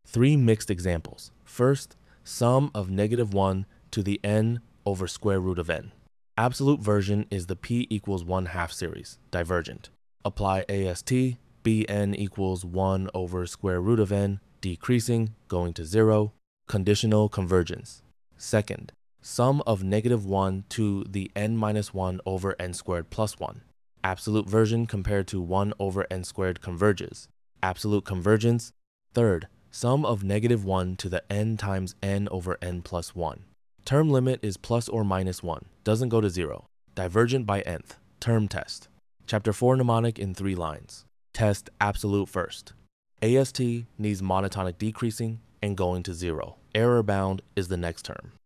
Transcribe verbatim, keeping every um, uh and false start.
Three mixed examples. First, sum of negative one to the n over square root of n. Absolute version is the p equals one half series, divergent. Apply A S T, Bn equals one over square root of n, decreasing, going to zero. Conditional convergence. Second, sum of negative one to the n minus one over n squared plus one. Absolute version compared to one over n squared converges. Absolute convergence. Third, sum of negative one to the n times n over n plus one. Term limit is plus or minus one, doesn't go to zero. Divergent by nth. Term test. Chapter four mnemonic in three lines. Test absolute first. A S T needs monotonic decreasing and going to zero. Error bound is the next term.